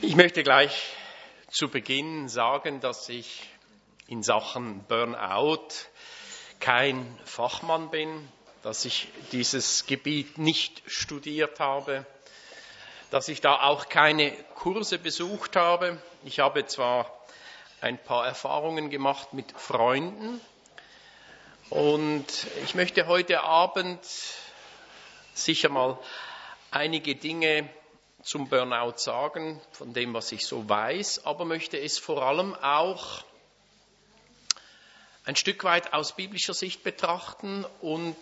Ich möchte gleich zu Beginn sagen, dass ich in Sachen Burnout kein Fachmann bin, dass ich dieses Gebiet nicht studiert habe, dass ich da auch keine Kurse besucht habe. Ich habe zwar ein paar Erfahrungen gemacht mit Freunden und ich möchte heute Abend sicher mal einige Dinge zum Burnout sagen, von dem, was ich so weiß, aber möchte es vor allem auch ein Stück weit aus biblischer Sicht betrachten und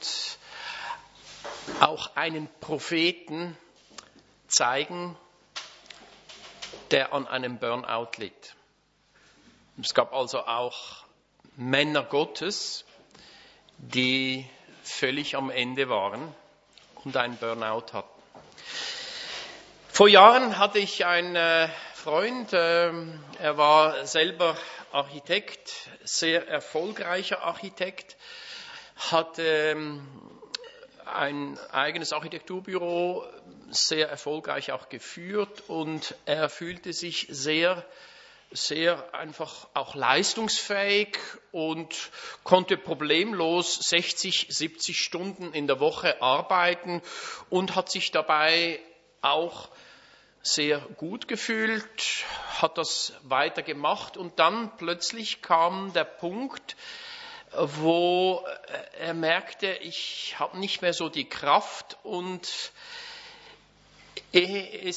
auch einen Propheten zeigen, der an einem Burnout litt. Es gab also auch Männer Gottes, die völlig am Ende waren und einen Burnout hatten. Vor Jahren hatte ich einen Freund, er war selber Architekt, sehr erfolgreicher Architekt, hatte ein eigenes Architekturbüro, sehr erfolgreich auch geführt und er fühlte sich sehr einfach auch leistungsfähig und konnte problemlos 60, 70 Stunden in der Woche arbeiten und hat sich dabei auch sehr gut gefühlt, hat das weiter gemacht und dann plötzlich kam der Punkt, wo er merkte, ich habe nicht mehr so die Kraft und ehe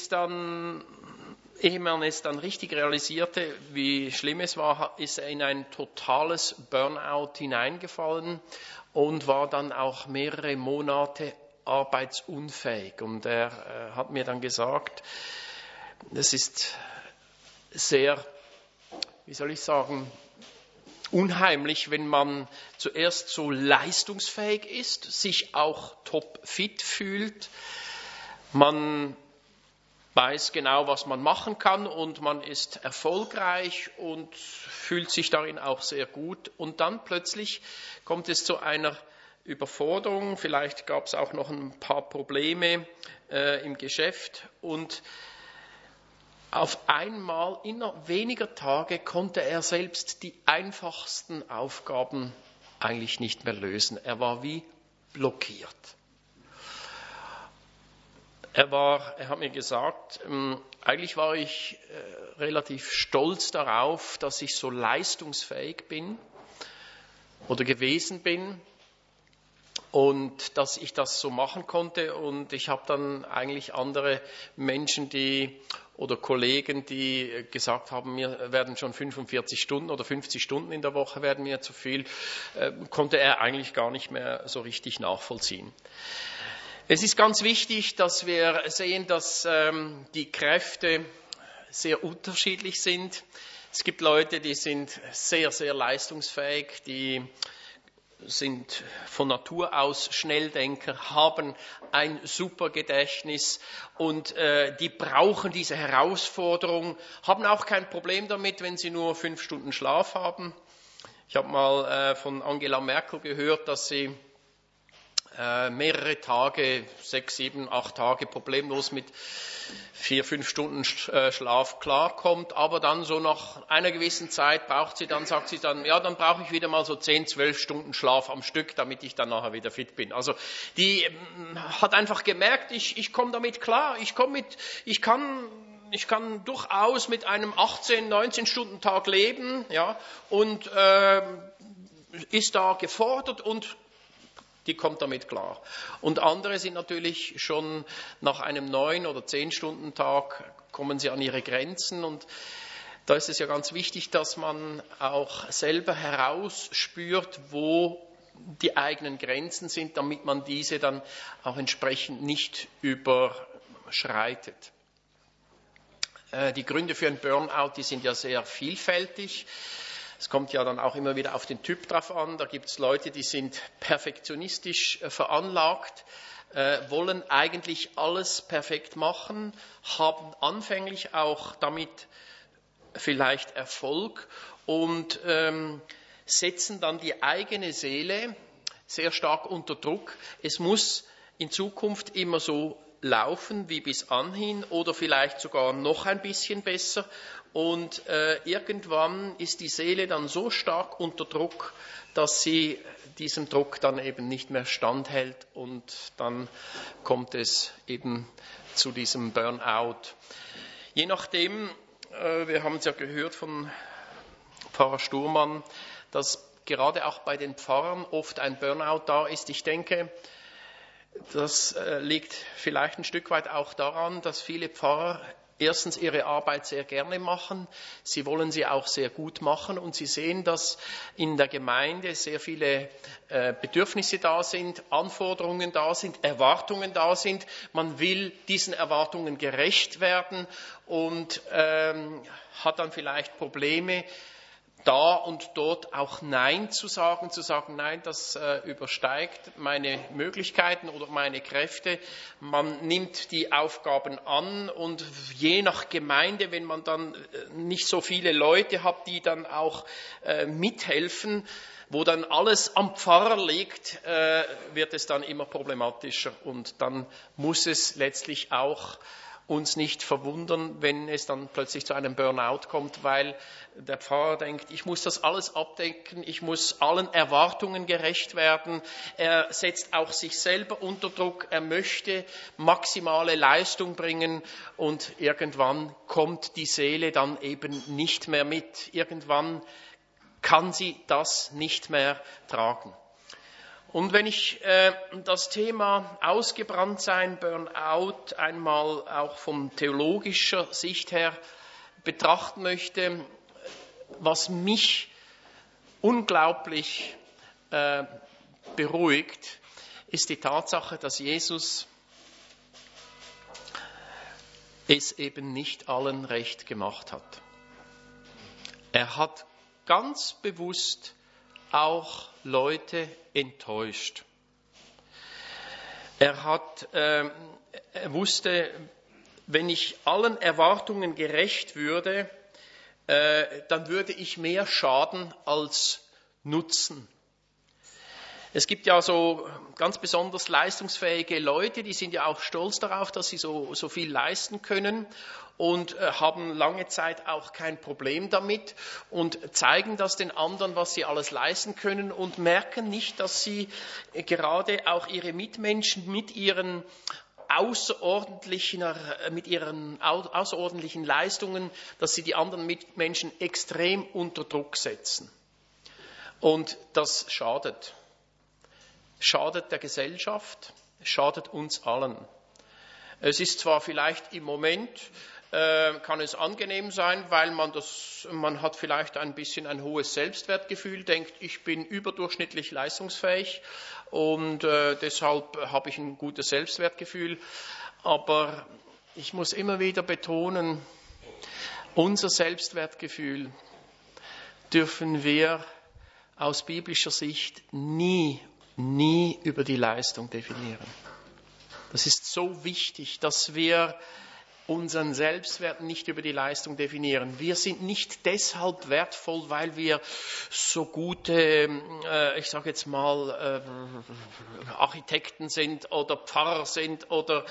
man es dann richtig realisierte, wie schlimm es war, ist er in ein totales Burnout hineingefallen und war dann auch mehrere Monate arbeitsunfähig. Und er hat mir dann gesagt, das ist sehr, unheimlich, wenn man zuerst so leistungsfähig ist, sich auch topfit fühlt, man weiß genau, was man machen kann und man ist erfolgreich und fühlt sich darin auch sehr gut. Und dann plötzlich kommt es zu einer Überforderung, vielleicht gab es auch noch ein paar Probleme im Geschäft und auf einmal, innerhalb weniger Tage, konnte er selbst die einfachsten Aufgaben eigentlich nicht mehr lösen. Er war wie blockiert. Er hat mir gesagt, eigentlich war ich relativ stolz darauf, dass ich so leistungsfähig bin oder gewesen bin und dass ich das so machen konnte. Und ich habe dann eigentlich andere Menschen, oder Kollegen, die gesagt haben, mir werden schon 45 Stunden oder 50 Stunden in der Woche werden mir zu viel, konnte er eigentlich gar nicht mehr so richtig nachvollziehen. Es ist ganz wichtig, dass wir sehen, dass die Kräfte sehr unterschiedlich sind. Es gibt Leute, die sind sehr, sehr leistungsfähig, die sind von Natur aus Schnelldenker, haben ein super Gedächtnis und die brauchen diese Herausforderung, haben auch kein Problem damit, wenn sie nur 5 Stunden Schlaf haben. Ich habe mal von Angela Merkel gehört, dass sie mehrere Tage, 6, 7, 8 Tage problemlos mit 4, 5 Stunden Schlaf klarkommt, aber dann so nach einer gewissen Zeit sagt sie dann, ja, dann brauche ich wieder mal so 10, 12 Stunden Schlaf am Stück, damit ich dann nachher wieder fit bin. Also die hat einfach gemerkt, ich komme damit klar, ich kann durchaus mit einem 18, 19 Stunden Tag leben, ja, und ist da gefordert und die kommt damit klar. Und andere sind natürlich schon nach einem 9 oder 10 Stunden Tag kommen sie an ihre Grenzen und da ist es ja ganz wichtig, dass man auch selber herausspürt, wo die eigenen Grenzen sind, damit man diese dann auch entsprechend nicht überschreitet. Die Gründe für ein Burnout, die sind ja sehr vielfältig. Es kommt ja dann auch immer wieder auf den Typ drauf an. Da gibt es Leute, die sind perfektionistisch veranlagt, wollen eigentlich alles perfekt machen, haben anfänglich auch damit vielleicht Erfolg und setzen dann die eigene Seele sehr stark unter Druck. Es muss in Zukunft immer so laufen wie bis anhin oder vielleicht sogar noch ein bisschen besser. Und irgendwann ist die Seele dann so stark unter Druck, dass sie diesem Druck dann eben nicht mehr standhält und dann kommt es eben zu diesem Burnout. Je nachdem, wir haben es ja gehört von Pfarrer Sturmann, dass gerade auch bei den Pfarrern oft ein Burnout da ist. Ich denke, das liegt vielleicht ein Stück weit auch daran, dass viele Pfarrer erstens ihre Arbeit sehr gerne machen, sie wollen sie auch sehr gut machen und sie sehen, dass in der Gemeinde sehr viele Bedürfnisse da sind, Anforderungen da sind, Erwartungen da sind. Man will diesen Erwartungen gerecht werden und hat dann vielleicht Probleme, da und dort auch Nein zu sagen, nein, das übersteigt meine Möglichkeiten oder meine Kräfte. Man nimmt die Aufgaben an und je nach Gemeinde, wenn man dann nicht so viele Leute hat, die dann auch mithelfen, wo dann alles am Pfarrer liegt, wird es dann immer problematischer und dann muss es letztlich auch uns nicht verwundern, wenn es dann plötzlich zu einem Burnout kommt, weil der Pfarrer denkt, ich muss das alles abdecken, ich muss allen Erwartungen gerecht werden. Er setzt auch sich selber unter Druck, er möchte maximale Leistung bringen und irgendwann kommt die Seele dann eben nicht mehr mit. Irgendwann kann sie das nicht mehr tragen. Und wenn ich das Thema Ausgebranntsein, Burnout einmal auch von theologischer Sicht her betrachten möchte, was mich unglaublich beruhigt, ist die Tatsache, dass Jesus es eben nicht allen recht gemacht hat. Er hat ganz bewusst auch Leute enttäuscht. Er wusste, wenn ich allen Erwartungen gerecht würde, dann würde ich mehr Schaden als Nutzen. Es gibt ja so ganz besonders leistungsfähige Leute, die sind ja auch stolz darauf, dass sie so viel leisten können und haben lange Zeit auch kein Problem damit und zeigen das den anderen, was sie alles leisten können und merken nicht, dass sie gerade auch ihre Mitmenschen mit ihren außerordentlichen Leistungen, dass sie die anderen Mitmenschen extrem unter Druck setzen. Und das schadet. Schadet der Gesellschaft, schadet uns allen. Es ist zwar vielleicht im Moment, kann es angenehm sein, weil man hat vielleicht ein bisschen ein hohes Selbstwertgefühl, denkt, ich bin überdurchschnittlich leistungsfähig und deshalb habe ich ein gutes Selbstwertgefühl. Aber ich muss immer wieder betonen, unser Selbstwertgefühl dürfen wir aus biblischer Sicht nie über die Leistung definieren. Das ist so wichtig, dass wir unseren Selbstwert nicht über die Leistung definieren. Wir sind nicht deshalb wertvoll, weil wir so gute, ich sage jetzt mal, Architekten sind oder Pfarrer sind oder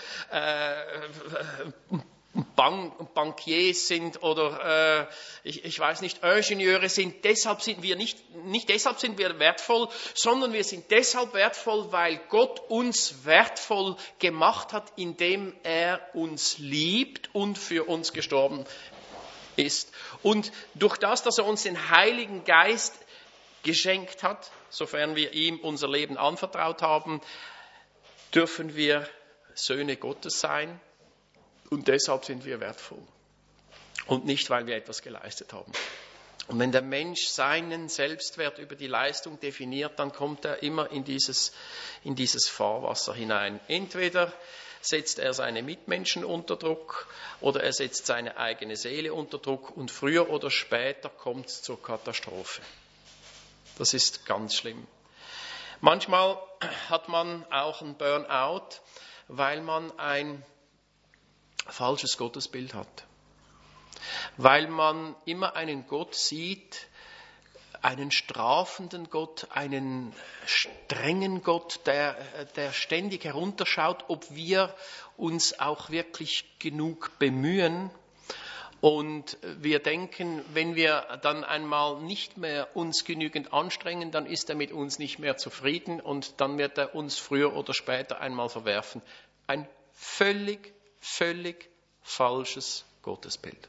Bankiers sind oder ich weiß nicht, Ingenieure sind, deshalb sind wir nicht deshalb sind wir wertvoll, sondern wir sind deshalb wertvoll, weil Gott uns wertvoll gemacht hat, indem er uns liebt und für uns gestorben ist. Und durch das, dass er uns den Heiligen Geist geschenkt hat, sofern wir ihm unser Leben anvertraut haben, dürfen wir Söhne Gottes sein. Und deshalb sind wir wertvoll. Und nicht, weil wir etwas geleistet haben. Und wenn der Mensch seinen Selbstwert über die Leistung definiert, dann kommt er immer in dieses Fahrwasser hinein. Entweder setzt er seine Mitmenschen unter Druck oder er setzt seine eigene Seele unter Druck und früher oder später kommt es zur Katastrophe. Das ist ganz schlimm. Manchmal hat man auch einen Burnout, weil man ein falsches Gottesbild hat. Weil man immer einen Gott sieht einen strafenden Gott, einen strengen Gott, der ständig herunterschaut, ob wir uns auch wirklich genug bemühen. Und wir denken, wenn wir dann einmal nicht mehr uns genügend anstrengen, dann ist er mit uns nicht mehr zufrieden und dann wird er uns früher oder später einmal verwerfen. Ein völlig falsches Gottesbild.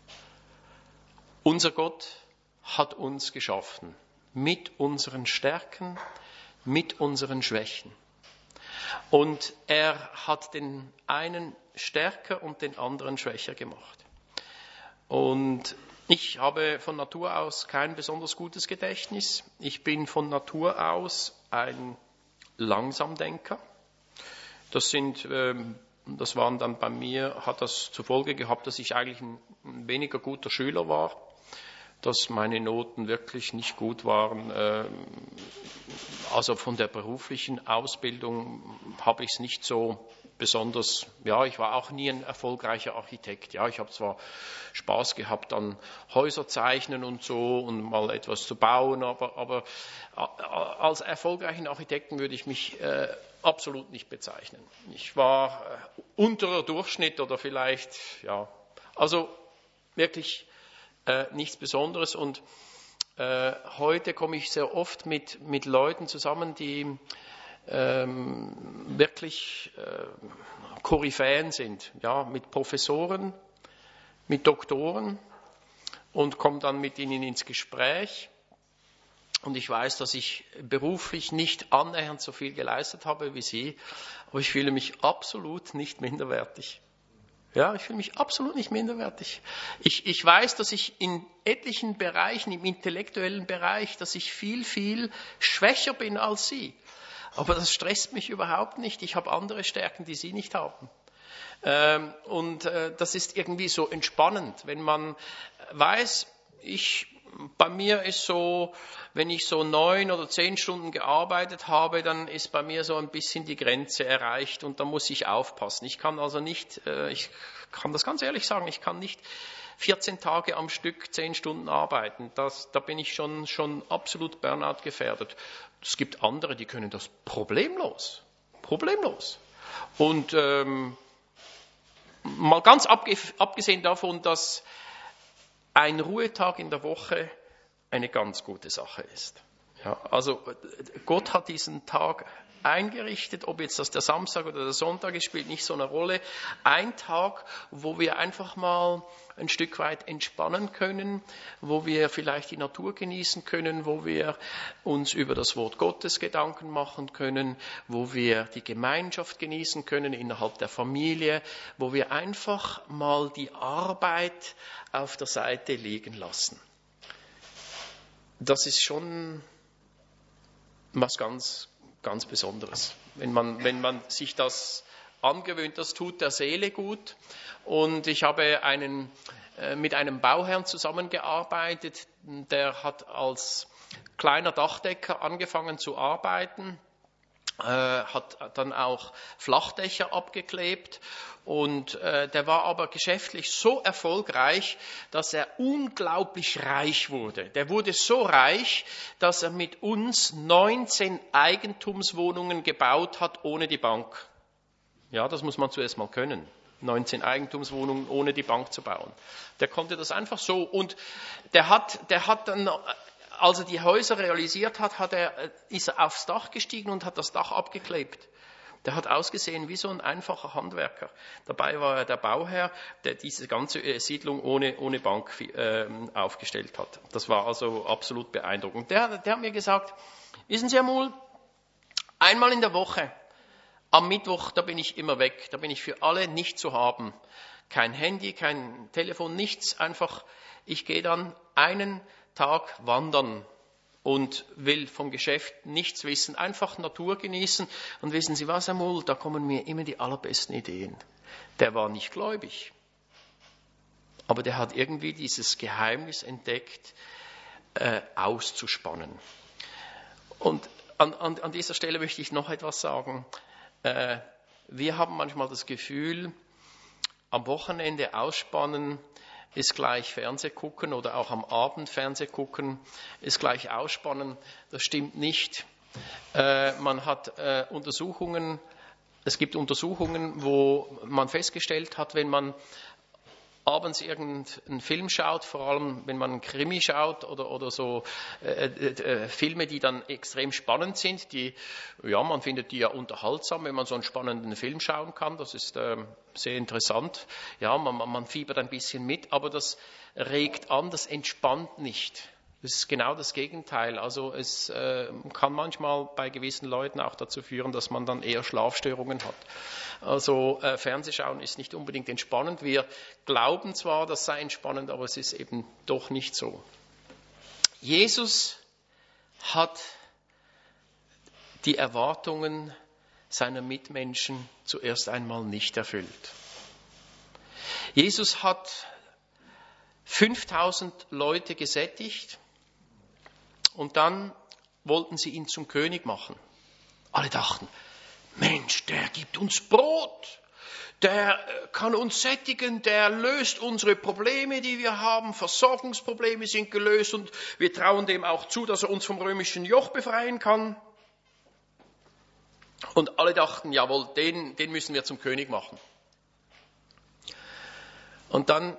Unser Gott hat uns geschaffen, mit unseren Stärken, mit unseren Schwächen. Und er hat den einen stärker und den anderen schwächer gemacht. Und ich habe von Natur aus kein besonders gutes Gedächtnis. Ich bin von Natur aus ein Langsamdenker. Das waren dann bei mir, hat das zur Folge gehabt, dass ich eigentlich ein weniger guter Schüler war, dass meine Noten wirklich nicht gut waren. Also von der beruflichen Ausbildung habe ich es nicht so besonders, ja, ich war auch nie ein erfolgreicher Architekt. Ja, ich habe zwar Spaß gehabt an Häuser zeichnen und so und mal etwas zu bauen, aber als erfolgreichen Architekten würde ich mich absolut nicht bezeichnen. Ich war unterer Durchschnitt oder vielleicht, ja, also wirklich nichts Besonderes. Und heute komme ich sehr oft mit Leuten zusammen, die wirklich Koryphäen sind, ja, mit Professoren, mit Doktoren und komme dann mit ihnen ins Gespräch. Und ich weiß, dass ich beruflich nicht annähernd so viel geleistet habe wie Sie, aber ich fühle mich absolut nicht minderwertig. Ja, ich fühle mich absolut nicht minderwertig. Ich weiß, dass ich in etlichen Bereichen, im intellektuellen Bereich, dass ich viel schwächer bin als Sie. Aber das stresst mich überhaupt nicht. Ich habe andere Stärken, die Sie nicht haben. Das ist irgendwie so entspannend, wenn man weiß, bei mir ist so, wenn ich so 9 oder 10 Stunden gearbeitet habe, dann ist bei mir so ein bisschen die Grenze erreicht und da muss ich aufpassen. Ich kann also nicht, ich kann das ganz ehrlich sagen, ich kann nicht 14 Tage am Stück 10 Stunden arbeiten. Da bin ich schon absolut Burnout gefährdet. Es gibt andere, die können das problemlos. Und mal ganz abgesehen davon, dass ein Ruhetag in der Woche eine ganz gute Sache ist. Ja, also Gott hat diesen Tag eingerichtet, ob jetzt das der Samstag oder der Sonntag ist, spielt nicht so eine Rolle. Ein Tag, wo wir einfach mal ein Stück weit entspannen können, wo wir vielleicht die Natur genießen können, wo wir uns über das Wort Gottes Gedanken machen können, wo wir die Gemeinschaft genießen können innerhalb der Familie, wo wir einfach mal die Arbeit auf der Seite liegen lassen. Das ist schon was ganz Besonderes. Wenn man sich das angewöhnt, das tut der Seele gut. Und ich habe mit einem Bauherrn zusammengearbeitet, der hat als kleiner Dachdecker angefangen zu arbeiten, hat dann auch Flachdächer abgeklebt und der war aber geschäftlich so erfolgreich, dass er unglaublich reich wurde. Der wurde so reich, dass er mit uns 19 Eigentumswohnungen gebaut hat ohne die Bank. Ja, das muss man zuerst mal können. 19 Eigentumswohnungen ohne die Bank zu bauen. Der konnte das einfach so und der hat dann, als er die Häuser realisiert hat, ist er aufs Dach gestiegen und hat das Dach abgeklebt. Der hat ausgesehen wie so ein einfacher Handwerker. Dabei war er der Bauherr, der diese ganze Siedlung ohne Bank aufgestellt hat. Das war also absolut beeindruckend. Der hat mir gesagt, wissen Sie, Herr Muhl, einmal in der Woche, am Mittwoch, da bin ich immer weg. Da bin ich für alle nicht zu haben. Kein Handy, kein Telefon, nichts. Einfach, ich gehe dann einen Tag wandern und will vom Geschäft nichts wissen. Einfach Natur genießen. Und wissen Sie was, Herr Muhl, da kommen mir immer die allerbesten Ideen. Der war nicht gläubig. Aber der hat irgendwie dieses Geheimnis entdeckt, auszuspannen. Und an dieser Stelle möchte ich noch etwas sagen. Wir haben manchmal das Gefühl, am Wochenende ausspannen, ist gleich Fernseh gucken oder auch am Abend Fernseh gucken ist gleich ausspannen. Das stimmt nicht. Man hat Untersuchungen, es gibt Untersuchungen, wo man festgestellt hat, wenn man abends irgendeinen Film schaut, vor allem wenn man einen Krimi schaut oder so Filme, die dann extrem spannend sind, man findet die ja unterhaltsam, wenn man so einen spannenden Film schauen kann, das ist sehr interessant. Ja, man fiebert ein bisschen mit, aber das regt an, das entspannt nicht. Das ist genau das Gegenteil. Also es kann manchmal bei gewissen Leuten auch dazu führen, dass man dann eher Schlafstörungen hat. Also Fernsehschauen ist nicht unbedingt entspannend. Wir glauben zwar, das sei entspannend, aber es ist eben doch nicht so. Jesus hat die Erwartungen seiner Mitmenschen zuerst einmal nicht erfüllt. Jesus hat 5000 Leute gesättigt. Und dann wollten sie ihn zum König machen. Alle dachten, Mensch, der gibt uns Brot, der kann uns sättigen, der löst unsere Probleme, die wir haben, Versorgungsprobleme sind gelöst und wir trauen dem auch zu, dass er uns vom römischen Joch befreien kann. Und alle dachten, jawohl, den müssen wir zum König machen. Und dann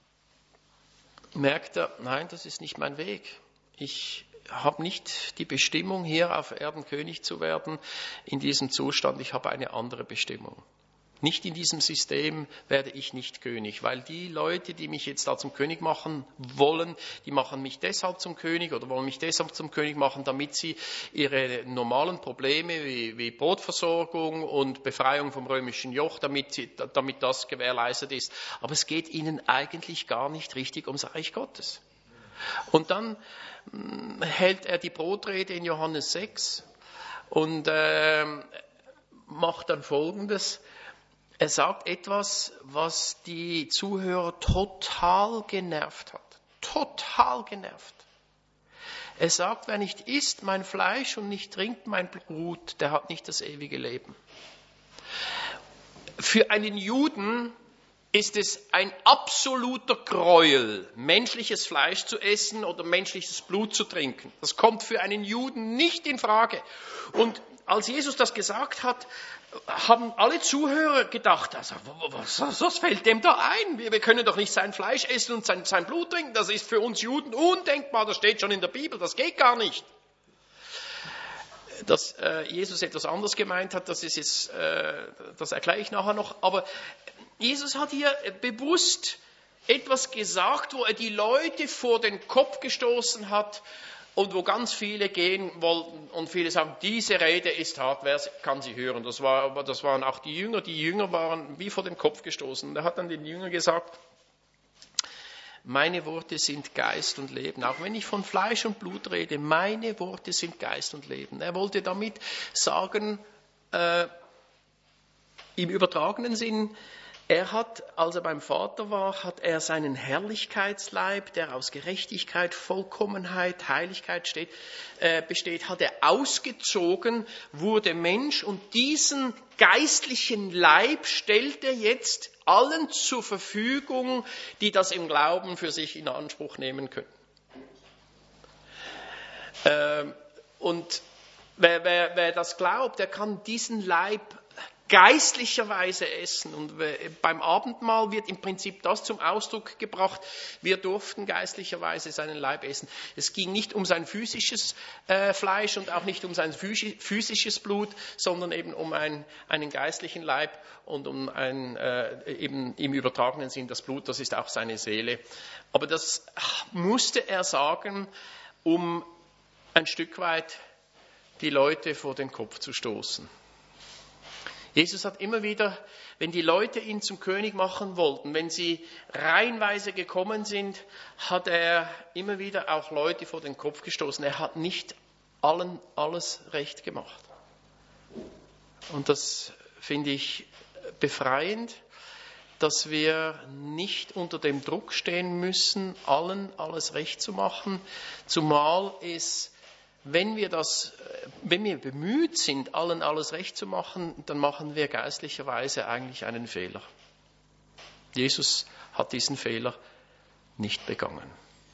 merkt er, nein, das ist nicht mein Weg. Ich habe nicht die Bestimmung, hier auf Erden König zu werden, in diesem Zustand. Ich habe eine andere Bestimmung. Nicht in diesem System werde ich nicht König, weil die Leute, die mich jetzt da zum König machen wollen, die machen mich deshalb zum König oder wollen mich deshalb zum König machen, damit sie ihre normalen Probleme wie Brotversorgung und Befreiung vom römischen Joch, damit das gewährleistet ist. Aber es geht ihnen eigentlich gar nicht richtig ums Reich Gottes. Und dann hält er die Brotrede in Johannes 6 und macht dann Folgendes. Er sagt etwas, was die Zuhörer total genervt hat. Total genervt. Er sagt, wer nicht isst mein Fleisch und nicht trinkt mein Blut, der hat nicht das ewige Leben. Für einen Juden ist es ein absoluter Gräuel, menschliches Fleisch zu essen oder menschliches Blut zu trinken. Das kommt für einen Juden nicht in Frage. Und als Jesus das gesagt hat, haben alle Zuhörer gedacht, also, was fällt dem da ein? Wir können doch nicht sein Fleisch essen und sein Blut trinken. Das ist für uns Juden undenkbar. Das steht schon in der Bibel. Das geht gar nicht. Dass Jesus etwas anderes gemeint hat, das erkläre ich nachher noch. Aber Jesus hat hier bewusst etwas gesagt, wo er die Leute vor den Kopf gestoßen hat und wo ganz viele gehen wollten und viele sagen, diese Rede ist hart, wer kann sie hören? Das waren auch die Jünger waren wie vor den Kopf gestoßen. Und er hat dann den Jüngern gesagt, meine Worte sind Geist und Leben. Auch wenn ich von Fleisch und Blut rede, meine Worte sind Geist und Leben. Er wollte damit sagen, im übertragenen Sinn, als er beim Vater war, hat er seinen Herrlichkeitsleib, der aus Gerechtigkeit, Vollkommenheit, Heiligkeit besteht, hat er ausgezogen, wurde Mensch und diesen geistlichen Leib stellt er jetzt allen zur Verfügung, die das im Glauben für sich in Anspruch nehmen können. Und wer das glaubt, der kann diesen Leib geistlicherweise essen. Und beim Abendmahl wird im Prinzip das zum Ausdruck gebracht, wir durften geistlicherweise seinen Leib essen. Es ging nicht um sein physisches Fleisch und auch nicht um sein physisches Blut, sondern eben um einen geistlichen Leib und um eben im übertragenen Sinn das Blut, das ist auch seine Seele. Aber das musste er sagen, um ein Stück weit die Leute vor den Kopf zu stoßen. Jesus hat immer wieder, wenn die Leute ihn zum König machen wollten, wenn sie reihenweise gekommen sind, hat er immer wieder auch Leute vor den Kopf gestoßen. Er hat nicht allen alles recht gemacht. Und das finde ich befreiend, dass wir nicht unter dem Druck stehen müssen, allen alles recht zu machen, zumal es wenn wir bemüht sind, allen alles recht zu machen, dann machen wir geistlicherweise eigentlich einen Fehler. Jesus hat diesen Fehler nicht begangen.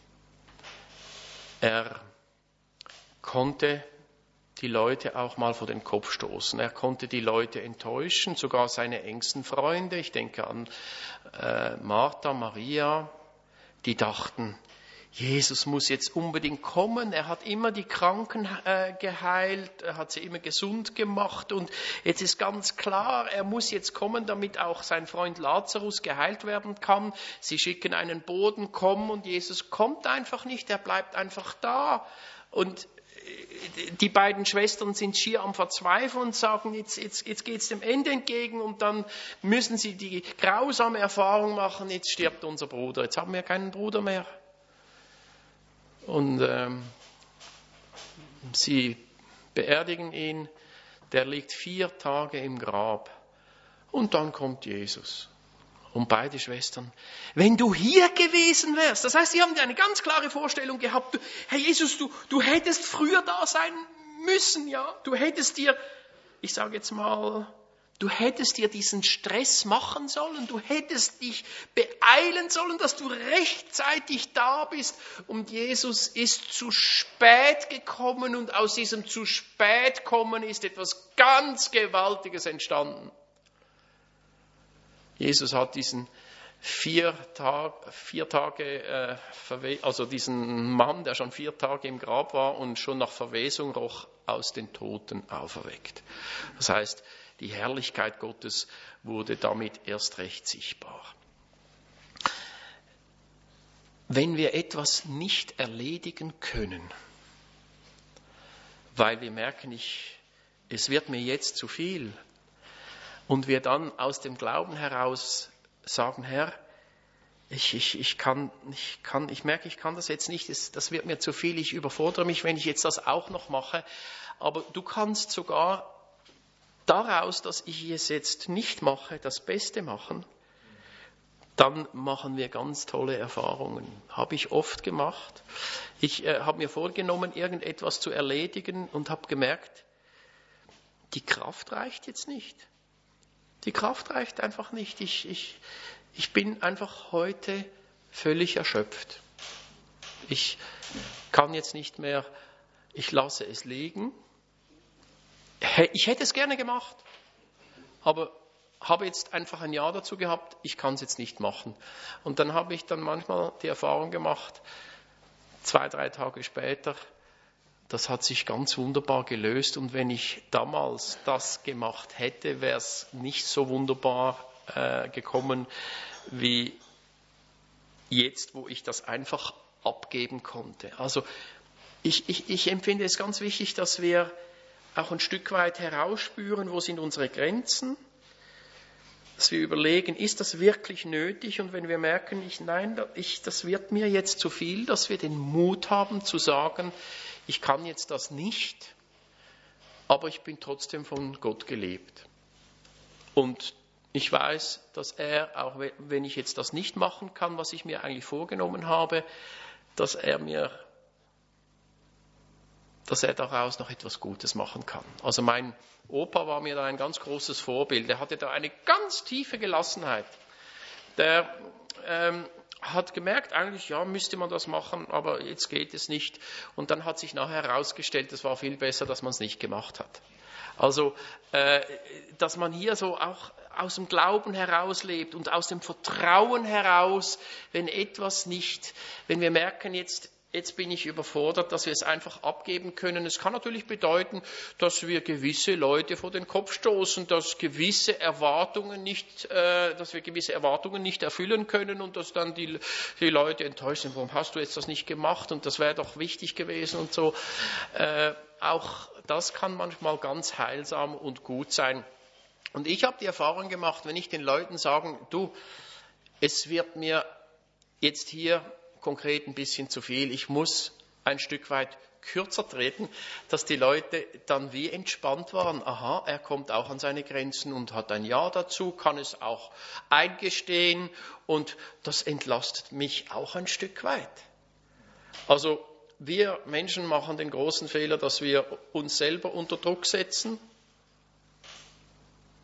Er konnte die Leute auch mal vor den Kopf stoßen. Er konnte die Leute enttäuschen, sogar seine engsten Freunde. Ich denke an Martha, Maria, die dachten, Jesus muss jetzt unbedingt kommen. Er hat immer die Kranken geheilt, er hat sie immer gesund gemacht und jetzt ist ganz klar, er muss jetzt kommen, damit auch sein Freund Lazarus geheilt werden kann. Sie schicken einen Boten, komm, und Jesus kommt einfach nicht, er bleibt einfach da. Und die beiden Schwestern sind schier am Verzweifeln und sagen, jetzt geht es dem Ende entgegen und dann müssen sie die grausame Erfahrung machen, jetzt stirbt unser Bruder, jetzt haben wir keinen Bruder mehr. Und sie beerdigen ihn, der liegt 4 Tage im Grab und dann kommt Jesus. Und beide Schwestern, wenn du hier gewesen wärst, das heißt, sie haben eine ganz klare Vorstellung gehabt, Herr Jesus, du hättest früher da sein müssen, ja, du hättest dir, ich sage jetzt mal, du hättest dir diesen Stress machen sollen, du hättest dich beeilen sollen, dass du rechtzeitig da bist. Und Jesus ist zu spät gekommen und aus diesem zu spät kommen ist etwas ganz Gewaltiges entstanden. Jesus hat diesen 4 Tage, also diesen Mann, der schon 4 Tage im Grab war und schon nach Verwesung roch, aus den Toten auferweckt. Das heißt, die Herrlichkeit Gottes wurde damit erst recht sichtbar. Wenn wir etwas nicht erledigen können, weil wir merken, es wird mir jetzt zu viel, und wir dann aus dem Glauben heraus sagen, Herr, ich merke, ich kann das jetzt nicht, das wird mir zu viel, ich überfordere mich, wenn ich jetzt das auch noch mache. Aber du kannst sogar daraus, dass ich es jetzt nicht mache, das Beste machen. Dann machen wir ganz tolle Erfahrungen. Habe ich oft gemacht. Ich habe mir vorgenommen, irgendetwas zu erledigen und habe gemerkt, die Kraft reicht jetzt nicht. Die Kraft reicht einfach nicht. Ich bin einfach heute völlig erschöpft. Ich kann jetzt nicht mehr, ich lasse es liegen. Ich hätte es gerne gemacht, aber habe jetzt einfach ein Ja dazu gehabt, ich kann es jetzt nicht machen. Und dann habe ich dann manchmal die Erfahrung gemacht, 2, 3 Tage später, das hat sich ganz wunderbar gelöst. Und wenn ich damals das gemacht hätte, wäre es nicht so wunderbar gekommen wie jetzt, wo ich das einfach abgeben konnte. Also ich empfinde es ganz wichtig, dass wir auch ein Stück weit herausspüren, wo sind unsere Grenzen, dass wir überlegen, ist das wirklich nötig? Und wenn wir merken, das wird mir jetzt zu viel, dass wir den Mut haben zu sagen, ich kann jetzt das nicht, aber ich bin trotzdem von Gott gelebt. Und ich weiß, dass er, auch wenn ich jetzt das nicht machen kann, was ich mir eigentlich vorgenommen habe, dass er daraus noch etwas Gutes machen kann. Also mein Opa war mir da ein ganz großes Vorbild. Er hatte da eine ganz tiefe Gelassenheit. Der hat gemerkt, eigentlich ja, müsste man das machen, aber jetzt geht es nicht. Und dann hat sich nachher herausgestellt, es war viel besser, dass man es nicht gemacht hat. Also, dass man hier so auch aus dem Glauben heraus lebt und aus dem Vertrauen heraus, wenn wir merken, jetzt bin ich überfordert, dass wir es einfach abgeben können. Es kann natürlich bedeuten, dass wir gewisse Leute vor den Kopf stoßen, dass wir gewisse Erwartungen nicht erfüllen können und dass dann die Leute enttäuscht sind. Warum hast du jetzt das nicht gemacht? Und das wäre doch wichtig gewesen und so. Auch das kann manchmal ganz heilsam und gut sein. Und ich habe die Erfahrung gemacht, wenn ich den Leuten sage, du, es wird mir jetzt hier konkret ein bisschen zu viel, ich muss ein Stück weit kürzer treten, dass die Leute dann wie entspannt waren. Aha, er kommt auch an seine Grenzen und hat ein Ja dazu, kann es auch eingestehen und das entlastet mich auch ein Stück weit. Also wir Menschen machen den großen Fehler, dass wir uns selber unter Druck setzen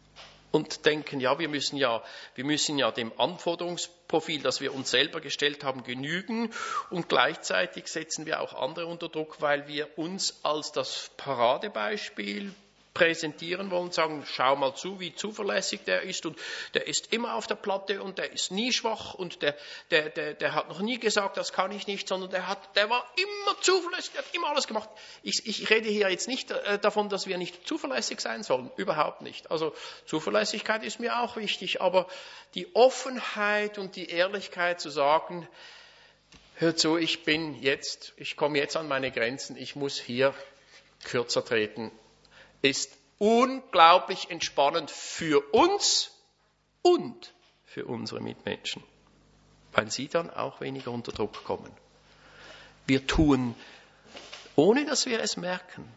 und denken, ja, wir müssen ja dem Anforderungsprofil, das wir uns selber gestellt haben, genügen. Und gleichzeitig setzen wir auch andere unter Druck, weil wir uns als das Paradebeispiel präsentieren wollen, sagen, schau mal zu, wie zuverlässig der ist und der ist immer auf der Platte und der ist nie schwach und der hat noch nie gesagt, das kann ich nicht, sondern der war immer zuverlässig, der hat immer alles gemacht. Ich rede hier jetzt nicht davon, dass wir nicht zuverlässig sein sollen, überhaupt nicht. Also Zuverlässigkeit ist mir auch wichtig, aber die Offenheit und die Ehrlichkeit zu sagen, hör zu, ich komme jetzt an meine Grenzen, ich muss hier kürzer treten, ist unglaublich entspannend für uns und für unsere Mitmenschen, weil sie dann auch weniger unter Druck kommen. Wir tun, ohne dass wir es merken,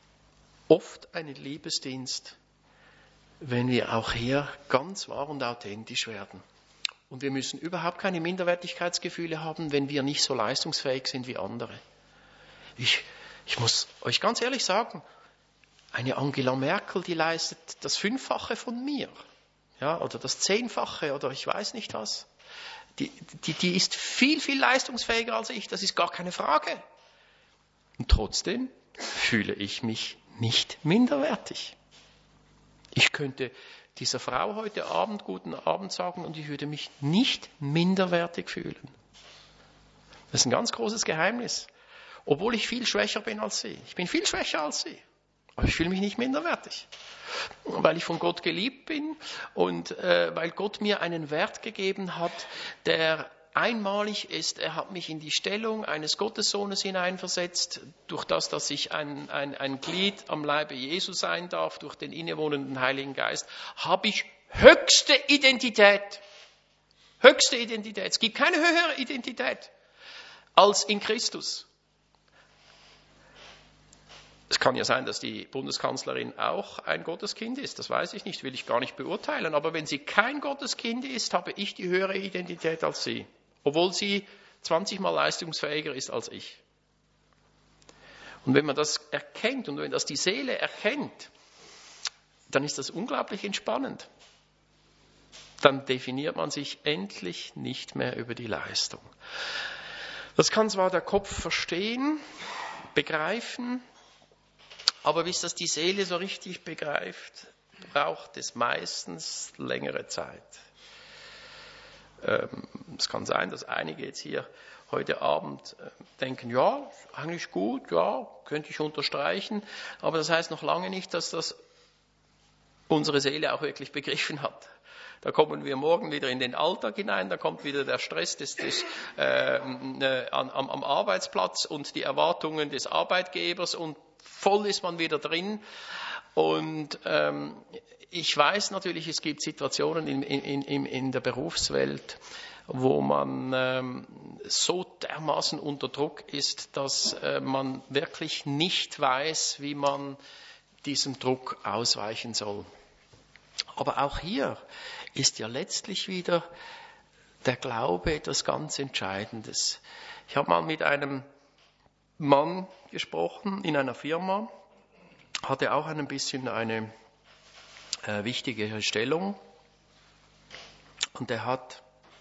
oft einen Liebesdienst, wenn wir auch hier ganz wahr und authentisch werden. Und wir müssen überhaupt keine Minderwertigkeitsgefühle haben, wenn wir nicht so leistungsfähig sind wie andere. Ich muss euch ganz ehrlich sagen, eine Angela Merkel, die leistet das 5-fache von mir, ja, oder das 10-fache oder ich weiß nicht was. Die ist viel, viel leistungsfähiger als ich, das ist gar keine Frage. Und trotzdem fühle ich mich nicht minderwertig. Ich könnte dieser Frau heute Abend guten Abend sagen und ich würde mich nicht minderwertig fühlen. Das ist ein ganz großes Geheimnis, obwohl ich viel schwächer bin als sie. Ich bin viel schwächer als sie. Aber ich fühle mich nicht minderwertig, weil ich von Gott geliebt bin und weil Gott mir einen Wert gegeben hat, der einmalig ist. Er hat mich in die Stellung eines Gottessohnes hineinversetzt, durch das, dass ich ein Glied am Leibe Jesu sein darf, durch den innewohnenden Heiligen Geist, habe ich höchste Identität. Höchste Identität. Es gibt keine höhere Identität als in Christus. Es kann ja sein, dass die Bundeskanzlerin auch ein Gotteskind ist, das weiß ich nicht, will ich gar nicht beurteilen. Aber wenn sie kein Gotteskind ist, habe ich die höhere Identität als sie, obwohl sie 20-mal leistungsfähiger ist als ich. Und wenn man das erkennt und wenn das die Seele erkennt, dann ist das unglaublich entspannend. Dann definiert man sich endlich nicht mehr über die Leistung. Das kann zwar der Kopf verstehen, begreifen, aber bis das die Seele so richtig begreift, braucht es meistens längere Zeit. Es kann sein, dass einige jetzt hier heute Abend denken, ja, eigentlich gut, ja, könnte ich unterstreichen, aber das heißt noch lange nicht, dass das unsere Seele auch wirklich begriffen hat. Da kommen wir morgen wieder in den Alltag hinein, da kommt wieder der Stress am Arbeitsplatz und die Erwartungen des Arbeitgebers und voll ist man wieder drin. Und ich weiß natürlich, es gibt Situationen in der Berufswelt, wo man so dermaßen unter Druck ist, dass man wirklich nicht weiß, wie man diesem Druck ausweichen soll. Aber auch hier ist ja letztlich wieder der Glaube etwas ganz Entscheidendes. Ich habe mal mit einem Mann gesprochen in einer Firma, hatte auch ein bisschen eine wichtige Stellung und er hat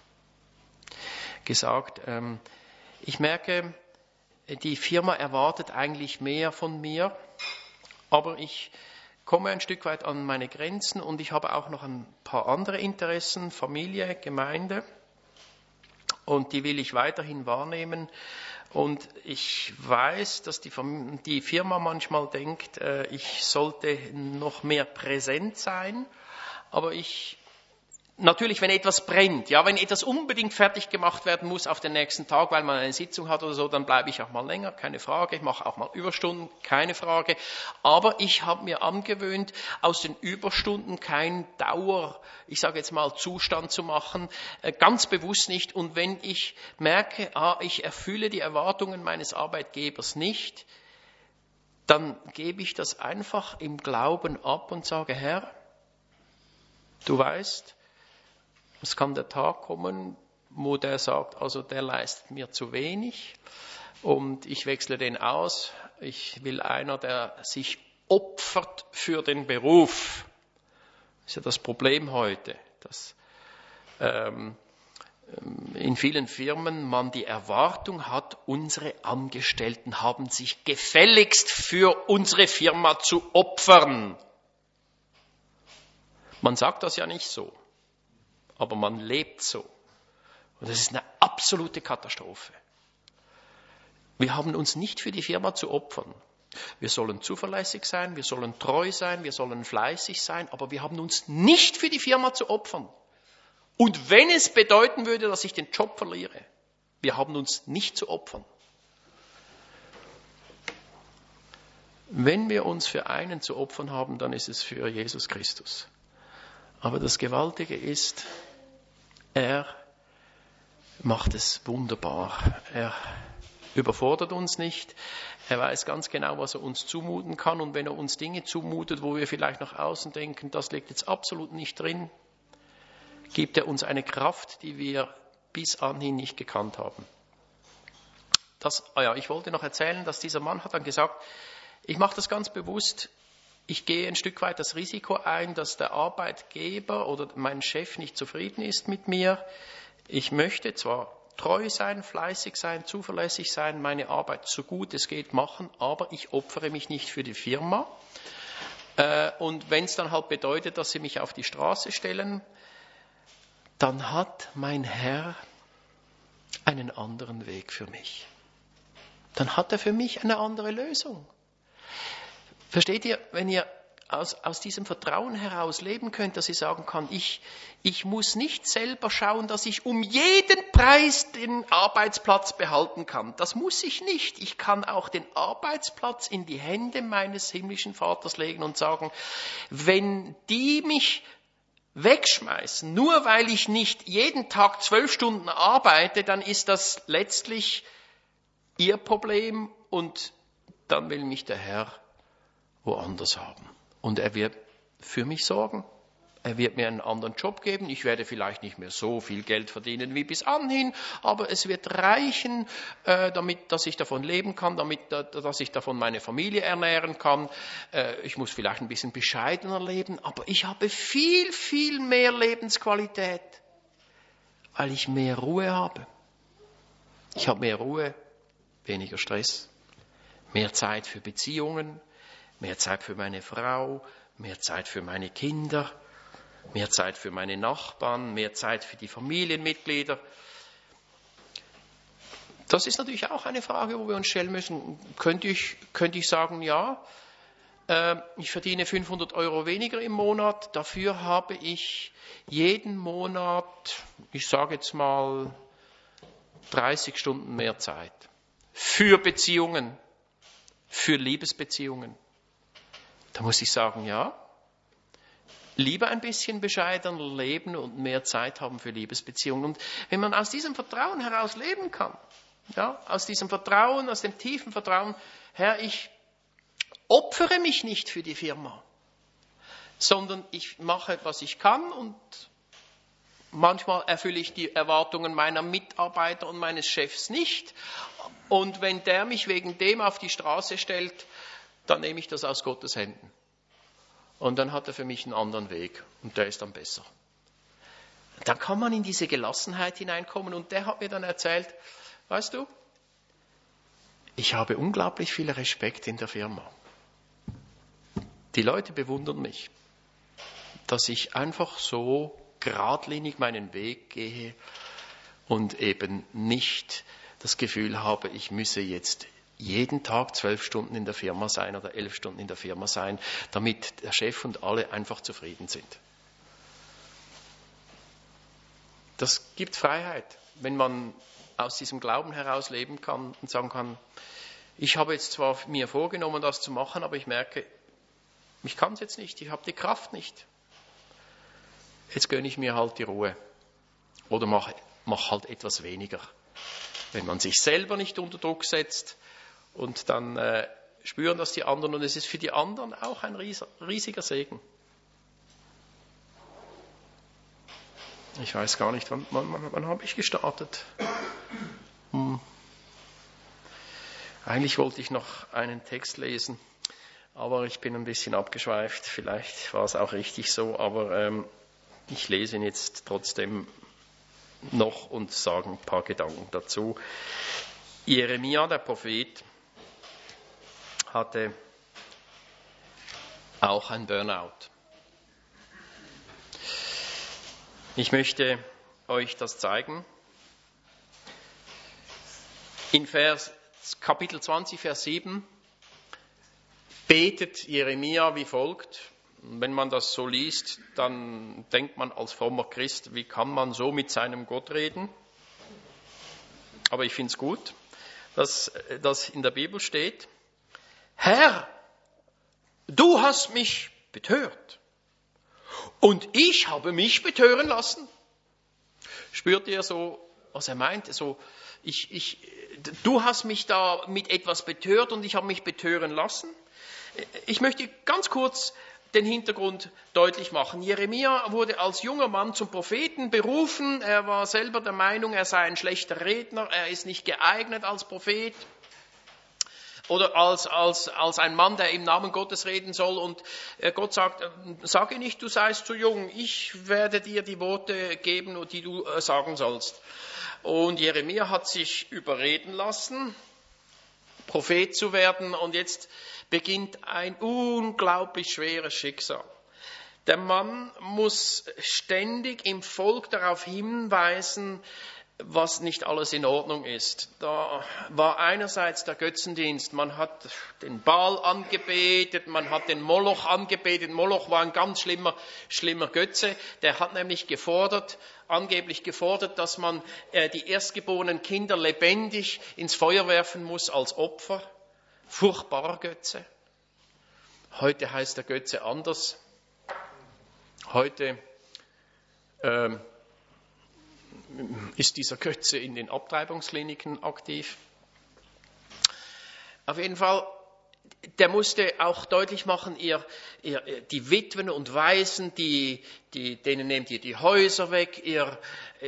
gesagt, ich merke, die Firma erwartet eigentlich mehr von mir, aber ich komme ein Stück weit an meine Grenzen und ich habe auch noch ein paar andere Interessen, Familie, Gemeinde, und die will ich weiterhin wahrnehmen. Und ich weiß, dass die Firma manchmal denkt, ich sollte noch mehr präsent sein, aber natürlich, wenn etwas brennt, ja, wenn etwas unbedingt fertig gemacht werden muss auf den nächsten Tag, weil man eine Sitzung hat oder so, dann bleibe ich auch mal länger, keine Frage. Ich mache auch mal Überstunden, keine Frage. Aber ich habe mir angewöhnt, aus den Überstunden kein ich sage jetzt mal, Zustand zu machen, ganz bewusst nicht. Und wenn ich merke, ich erfülle die Erwartungen meines Arbeitgebers nicht, dann gebe ich das einfach im Glauben ab und sage, Herr, du weißt, es kann der Tag kommen, wo der sagt, also der leistet mir zu wenig und ich wechsle den aus. Ich will einer, der sich opfert für den Beruf. Das ist ja das Problem heute, dass in vielen Firmen man die Erwartung hat, unsere Angestellten haben sich gefälligst für unsere Firma zu opfern. Man sagt das ja nicht so, aber man lebt so. Und das ist eine absolute Katastrophe. Wir haben uns nicht für die Firma zu opfern. Wir sollen zuverlässig sein, wir sollen treu sein, wir sollen fleißig sein, aber wir haben uns nicht für die Firma zu opfern. Und wenn es bedeuten würde, dass ich den Job verliere, wir haben uns nicht zu opfern. Wenn wir uns für einen zu opfern haben, dann ist es für Jesus Christus. Aber das Gewaltige ist, er macht es wunderbar. Er überfordert uns nicht. Er weiß ganz genau, was er uns zumuten kann. Und wenn er uns Dinge zumutet, wo wir vielleicht nach außen denken, das liegt jetzt absolut nicht drin, gibt er uns eine Kraft, die wir bis anhin nicht gekannt haben. Ich wollte noch erzählen, dass dieser Mann hat dann gesagt, ich mache das ganz bewusst, ich gehe ein Stück weit das Risiko ein, dass der Arbeitgeber oder mein Chef nicht zufrieden ist mit mir. Ich möchte zwar treu sein, fleißig sein, zuverlässig sein, meine Arbeit so gut es geht machen, aber ich opfere mich nicht für die Firma. Und wenn es dann halt bedeutet, dass sie mich auf die Straße stellen, dann hat mein Herr einen anderen Weg für mich. Dann hat er für mich eine andere Lösung. Versteht ihr, wenn ihr aus diesem Vertrauen heraus leben könnt, dass ihr sagen kann, ich muss nicht selber schauen, dass ich um jeden Preis den Arbeitsplatz behalten kann. Das muss ich nicht. Ich kann auch den Arbeitsplatz in die Hände meines himmlischen Vaters legen und sagen, wenn die mich wegschmeißen, nur weil ich nicht jeden Tag 12 Stunden arbeite, dann ist das letztlich ihr Problem und dann will mich der Herr woanders haben. Und er wird für mich sorgen. Er wird mir einen anderen Job geben. Ich werde vielleicht nicht mehr so viel Geld verdienen wie bis anhin, aber es wird reichen, damit, dass ich davon leben kann, dass ich davon meine Familie ernähren kann. Ich muss vielleicht ein bisschen bescheidener leben, aber ich habe viel, viel mehr Lebensqualität, weil ich mehr Ruhe habe. Ich habe mehr Ruhe, weniger Stress, mehr Zeit für Beziehungen, mehr Zeit für meine Frau, mehr Zeit für meine Kinder, mehr Zeit für meine Nachbarn, mehr Zeit für die Familienmitglieder. Das ist natürlich auch eine Frage, wo wir uns stellen müssen. Könnte ich sagen, ja, ich verdiene 500 € weniger im Monat, dafür habe ich jeden Monat, ich sage jetzt mal, 30 Stunden mehr Zeit. Für Beziehungen, für Liebesbeziehungen. Da muss ich sagen, ja, lieber ein bisschen bescheidener leben und mehr Zeit haben für Liebesbeziehungen. Und wenn man aus diesem Vertrauen heraus leben kann, ja, aus diesem Vertrauen, aus dem tiefen Vertrauen, Herr, ich opfere mich nicht für die Firma, sondern ich mache, was ich kann und manchmal erfülle ich die Erwartungen meiner Mitarbeiter und meines Chefs nicht. Und wenn der mich wegen dem auf die Straße stellt, dann nehme ich das aus Gottes Händen. Und dann hat er für mich einen anderen Weg und der ist dann besser. Dann kann man in diese Gelassenheit hineinkommen und der hat mir dann erzählt, weißt du, ich habe unglaublich viel Respekt in der Firma. Die Leute bewundern mich, dass ich einfach so geradlinig meinen Weg gehe und eben nicht das Gefühl habe, ich müsse jetzt jeden Tag 12 Stunden in der Firma sein oder 11 Stunden in der Firma sein, damit der Chef und alle einfach zufrieden sind. Das gibt Freiheit, wenn man aus diesem Glauben heraus leben kann und sagen kann, ich habe jetzt zwar mir vorgenommen, das zu machen, aber ich merke, ich kann es jetzt nicht, ich habe die Kraft nicht. Jetzt gönne ich mir halt die Ruhe oder mach halt etwas weniger. Wenn man sich selber nicht unter Druck setzt und dann spüren das die anderen und es ist für die anderen auch ein riesiger Segen. Ich weiß gar nicht, wann habe ich gestartet? Eigentlich wollte ich noch einen Text lesen, Aber ich bin ein bisschen abgeschweift, vielleicht war es auch richtig so, aber ich lese ihn jetzt trotzdem noch und sage ein paar Gedanken dazu. Jeremia, der Prophet, hatte auch ein Burnout. Ich möchte euch das zeigen. In Kapitel 20, Vers 7 betet Jeremia wie folgt. Wenn man das so liest, dann denkt man als frommer Christ, wie kann man so mit seinem Gott reden? Aber ich finde es gut, dass das in der Bibel steht. Herr, du hast mich betört und ich habe mich betören lassen. Spürt ihr so, was er meint? So, du hast mich da mit etwas betört und ich habe mich betören lassen. Ich möchte ganz kurz den Hintergrund deutlich machen. Jeremia wurde als junger Mann zum Propheten berufen. Er war selber der Meinung, er sei ein schlechter Redner, er ist nicht geeignet als Prophet oder als ein Mann, der im Namen Gottes reden soll. Und Gott sagt, sage nicht, du seist zu jung, ich werde dir die Worte geben, die du sagen sollst. Und Jeremia hat sich überreden lassen, Prophet zu werden, und jetzt beginnt ein unglaublich schweres Schicksal. Der Mann muss ständig im Volk darauf hinweisen, was nicht alles in Ordnung ist. Da war einerseits der Götzendienst, man hat den Baal angebetet, man hat den Moloch angebetet. Moloch war ein ganz schlimmer Götze, der hat nämlich angeblich gefordert, dass man die erstgeborenen Kinder lebendig ins Feuer werfen muss als Opfer. Furchtbarer Götze. Heute heißt der Götze anders. Heute ist dieser Götze in den Abtreibungskliniken aktiv. Auf jeden Fall, der musste auch deutlich machen, die Witwen und Waisen, denen nehmt ihr die Häuser weg, ihr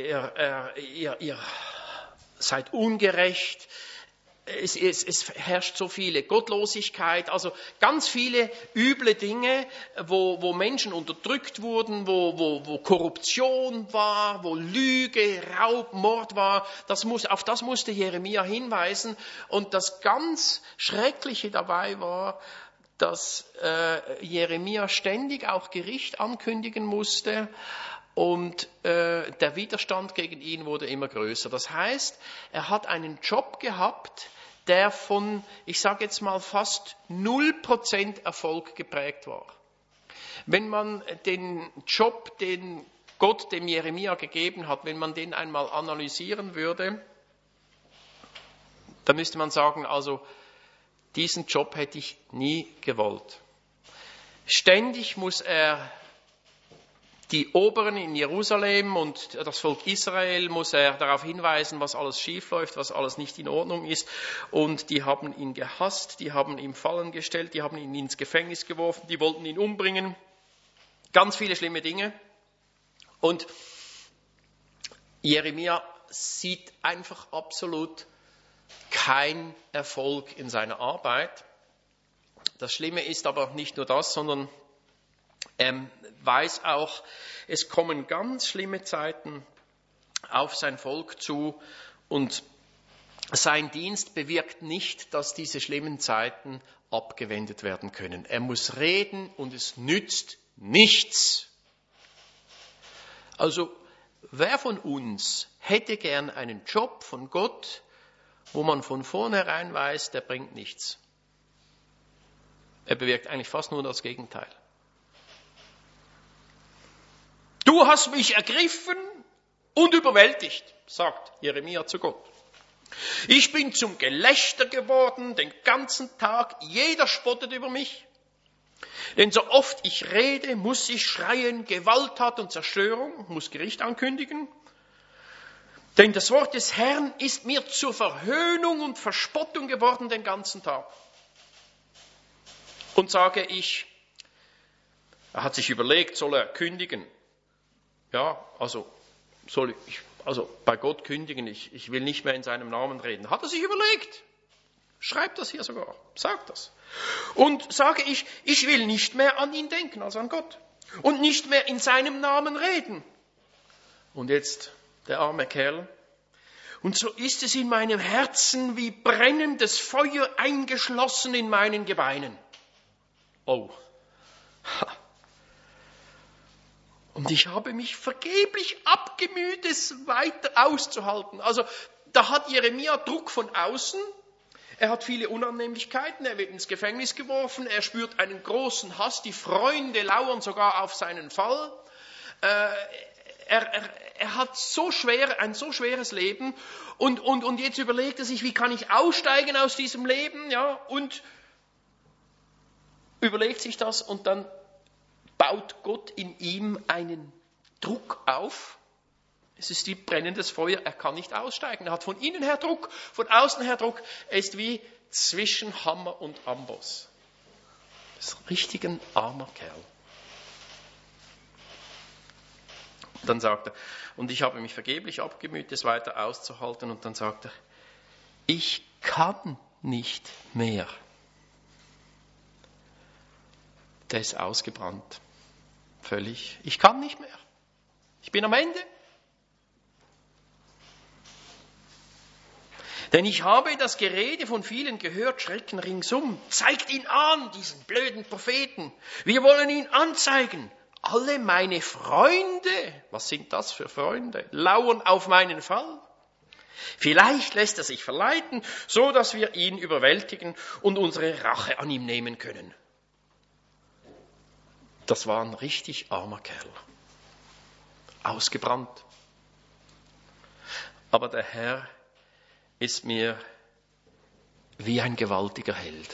seid ungerecht. Es herrscht so viele Gottlosigkeit, also ganz viele üble Dinge, wo Menschen unterdrückt wurden, wo Korruption war, wo Lüge, Raub, Mord war. Auf das musste Jeremia hinweisen. Und das ganz Schreckliche dabei war, dass Jeremia ständig auch Gericht ankündigen musste. Und der Widerstand gegen ihn wurde immer größer. Das heißt, er hat einen Job gehabt, der von, ich sage jetzt mal, fast 0% Erfolg geprägt war. Wenn man den Job, den Gott dem Jeremia gegeben hat, wenn man den einmal analysieren würde, dann müsste man sagen, also diesen Job hätte ich nie gewollt. Ständig muss er die Oberen in Jerusalem und das Volk Israel muss er darauf hinweisen, was alles schief läuft, was alles nicht in Ordnung ist. Und die haben ihn gehasst, die haben ihm Fallen gestellt, die haben ihn ins Gefängnis geworfen, die wollten ihn umbringen. Ganz viele schlimme Dinge. Und Jeremia sieht einfach absolut keinen Erfolg in seiner Arbeit. Das Schlimme ist aber nicht nur das, sondern weiß auch, es kommen ganz schlimme Zeiten auf sein Volk zu und sein Dienst bewirkt nicht, dass diese schlimmen Zeiten abgewendet werden können. Er muss reden und es nützt nichts. Also, wer von uns hätte gern einen Job von Gott, wo man von vornherein weiß, der bringt nichts? Er bewirkt eigentlich fast nur das Gegenteil. Du hast mich ergriffen und überwältigt, sagt Jeremia zu Gott. Ich bin zum Gelächter geworden, den ganzen Tag, jeder spottet über mich. Denn so oft ich rede, muss ich schreien, Gewalttat und Zerstörung, muss Gericht ankündigen. Denn das Wort des Herrn ist mir zur Verhöhnung und Verspottung geworden den ganzen Tag. Und sage ich, er hat sich überlegt, soll er kündigen? Ja, also bei Gott kündigen, ich will nicht mehr in seinem Namen reden. Hat er sich überlegt. Schreibt das hier sogar, sagt das. Und sage ich will nicht mehr an ihn denken, also an Gott. Und nicht mehr in seinem Namen reden. Und jetzt der arme Kerl. Und so ist es in meinem Herzen wie brennendes Feuer eingeschlossen in meinen Gebeinen. Oh. Und ich habe mich vergeblich abgemüht, es weiter auszuhalten. Also da hat Jeremia Druck von außen. Er hat viele Unannehmlichkeiten, er wird ins Gefängnis geworfen, er spürt einen großen Hass, die Freunde lauern sogar auf seinen Fall. Er hat ein so schweres Leben und jetzt überlegt er sich, wie kann ich aussteigen aus diesem Leben, ja, und überlegt sich das und dann baut Gott in ihm einen Druck auf. Es ist wie brennendes Feuer, er kann nicht aussteigen. Er hat von innen her Druck, von außen her Druck. Er ist wie zwischen Hammer und Amboss. Das ist richtig ein armer Kerl. Dann sagt er, und ich habe mich vergeblich abgemüht, es weiter auszuhalten. Und dann sagt er, ich kann nicht mehr. Der ist ausgebrannt. Völlig. Ich kann nicht mehr. Ich bin am Ende. Denn ich habe das Gerede von vielen gehört, Schrecken ringsum. Zeigt ihn an, diesen blöden Propheten. Wir wollen ihn anzeigen. Alle meine Freunde, was sind das für Freunde, lauern auf meinen Fall. Vielleicht lässt er sich verleiten, so dass wir ihn überwältigen und unsere Rache an ihm nehmen können. Das war ein richtig armer Kerl. Ausgebrannt. Aber der Herr ist mir wie ein gewaltiger Held.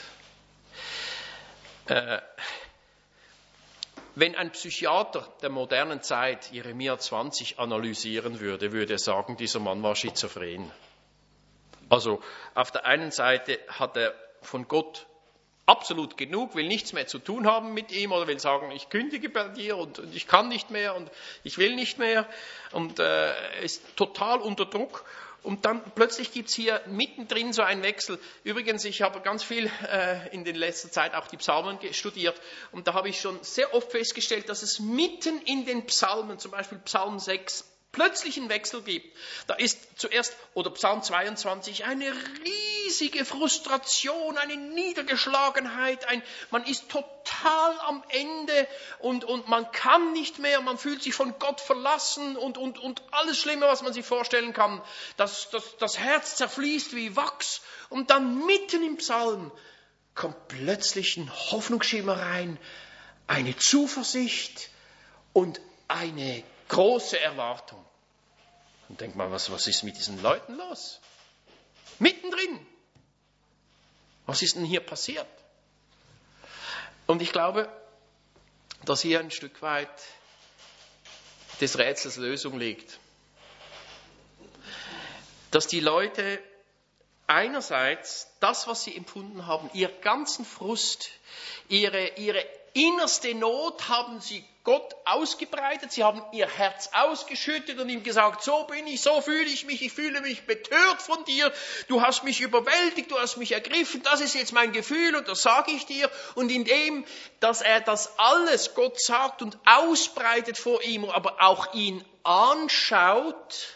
Wenn ein Psychiater der modernen Zeit Jeremia 20 analysieren würde, würde er sagen, dieser Mann war schizophren. Also auf der einen Seite hat er von Gott absolut genug, will nichts mehr zu tun haben mit ihm oder will sagen, ich kündige bei dir und ich kann nicht mehr und ich will nicht mehr und ist total unter Druck. Und dann plötzlich gibt's hier mittendrin so einen Wechsel. Übrigens, ich habe ganz viel in der letzten Zeit auch die Psalmen studiert. Und da habe ich schon sehr oft festgestellt, dass es mitten in den Psalmen, zum Beispiel Psalm 6, plötzlich einen Wechsel gibt. Da ist zuerst, oder Psalm 22, eine riesige Frustration, eine Niedergeschlagenheit, man ist total am Ende und man kann nicht mehr, man fühlt sich von Gott verlassen und alles Schlimme, was man sich vorstellen kann. Das Herz zerfließt wie Wachs und dann mitten im Psalm kommt plötzlich ein Hoffnungsschimmer rein, eine Zuversicht und eine große Erwartung. Und denkt man, was ist mit diesen Leuten los? Mittendrin. Was ist denn hier passiert? Und ich glaube, dass hier ein Stück weit des Rätsels Lösung liegt. Dass die Leute einerseits das, was sie empfunden haben, ihren ganzen Frust, ihre innerste Not haben sie Gott ausgebreitet, sie haben ihr Herz ausgeschüttet und ihm gesagt, so bin ich, so fühle ich fühle mich betört von dir, du hast mich überwältigt, du hast mich ergriffen, das ist jetzt mein Gefühl und das sage ich dir. Und indem, dass er das alles Gott sagt und ausbreitet vor ihm, aber auch ihn anschaut,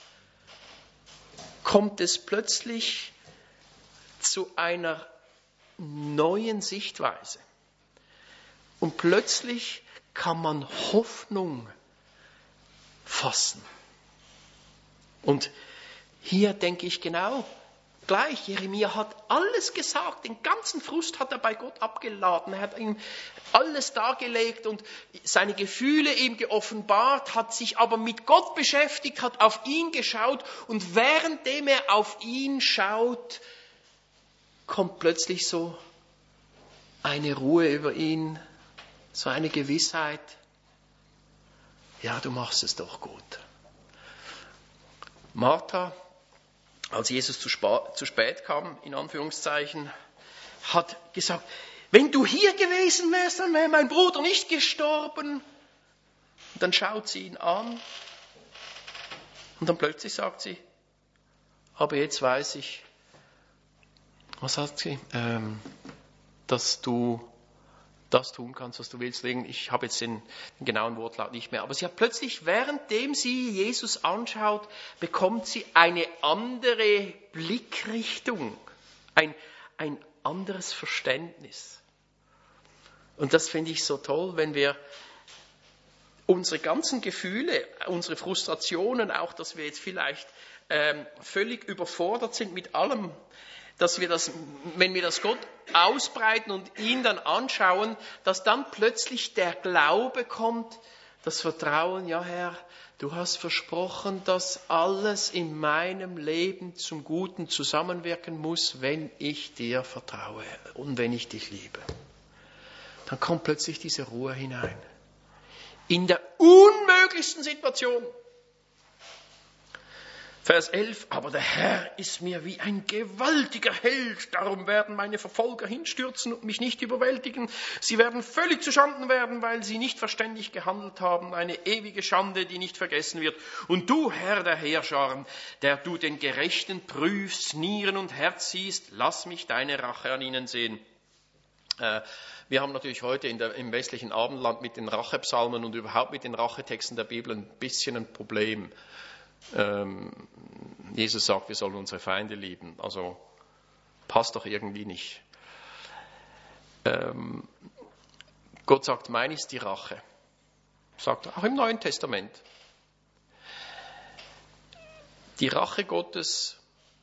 kommt es plötzlich zu einer neuen Sichtweise. Und plötzlich kann man Hoffnung fassen. Und hier denke ich genau gleich. Jeremia hat alles gesagt, den ganzen Frust hat er bei Gott abgeladen. Er hat ihm alles dargelegt und seine Gefühle ihm geoffenbart, hat sich aber mit Gott beschäftigt, hat auf ihn geschaut und währenddem er auf ihn schaut, kommt plötzlich so eine Ruhe über ihn, so eine Gewissheit, ja, du machst es doch gut. Martha, als Jesus zu spät kam, in Anführungszeichen, hat gesagt, wenn du hier gewesen wärst, dann wäre mein Bruder nicht gestorben. Und dann schaut sie ihn an und dann plötzlich sagt sie, aber jetzt weiß ich, Was sagt sie? Dass du das tun kannst, was du willst. Ich habe jetzt den genauen Wortlaut nicht mehr. Aber sie hat plötzlich, währenddem sie Jesus anschaut, bekommt sie eine andere Blickrichtung, ein anderes Verständnis. Und das finde ich so toll, wenn wir unsere ganzen Gefühle, unsere Frustrationen, auch dass wir jetzt vielleicht völlig überfordert sind mit allem, dass wir das, wenn wir das Gott ausbreiten und ihn dann anschauen, dass dann plötzlich der Glaube kommt, das Vertrauen, ja Herr, du hast versprochen, dass alles in meinem Leben zum Guten zusammenwirken muss, wenn ich dir vertraue und wenn ich dich liebe. Dann kommt plötzlich diese Ruhe hinein. In der unmöglichsten Situation. Vers 11, aber der Herr ist mir wie ein gewaltiger Held, darum werden meine Verfolger hinstürzen und mich nicht überwältigen. Sie werden völlig zuschanden werden, weil sie nicht verständig gehandelt haben, eine ewige Schande, die nicht vergessen wird. Und du, Herr der Heerscharen, der du den Gerechten prüfst, Nieren und Herz siehst, lass mich deine Rache an ihnen sehen. Wir haben natürlich heute im westlichen Abendland mit den Rachepsalmen und überhaupt mit den Rachetexten der Bibel ein bisschen ein Problem. Jesus sagt, wir sollen unsere Feinde lieben. Also passt doch irgendwie nicht. Gott sagt, mein ist die Rache. Sagt er auch im Neuen Testament. Die Rache Gottes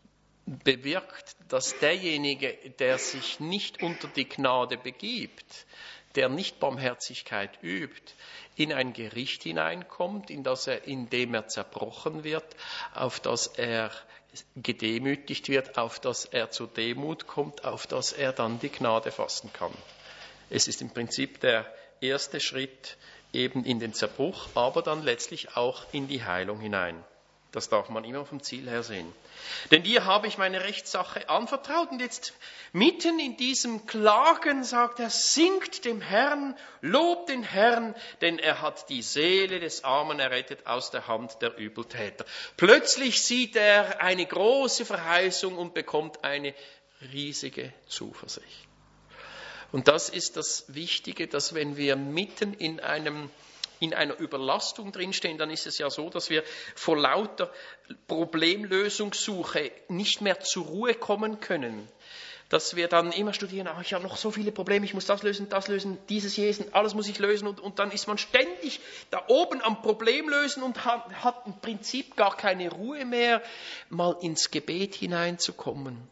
bewirkt, dass derjenige, der sich nicht unter die Gnade begibt, der nicht Barmherzigkeit übt, in ein Gericht hineinkommt, indem er zerbrochen wird, auf das er gedemütigt wird, auf das er zur Demut kommt, auf das er dann die Gnade fassen kann. Es ist im Prinzip der erste Schritt eben in den Zerbruch, aber dann letztlich auch in die Heilung hinein. Das darf man immer vom Ziel her sehen. Denn dir habe ich meine Rechtssache anvertraut. Und jetzt mitten in diesem Klagen sagt er, singt dem Herrn, lobt den Herrn, denn er hat die Seele des Armen errettet aus der Hand der Übeltäter. Plötzlich sieht er eine große Verheißung und bekommt eine riesige Zuversicht. Und das ist das Wichtige, dass wenn wir mitten in einer Überlastung drinstehen, dann ist es ja so, dass wir vor lauter Problemlösungssuche nicht mehr zur Ruhe kommen können. Dass wir dann immer studieren, ich habe noch so viele Probleme, ich muss das lösen, dieses, jenes, alles muss ich lösen und dann ist man ständig da oben am Problem lösen und hat im Prinzip gar keine Ruhe mehr, mal ins Gebet hineinzukommen.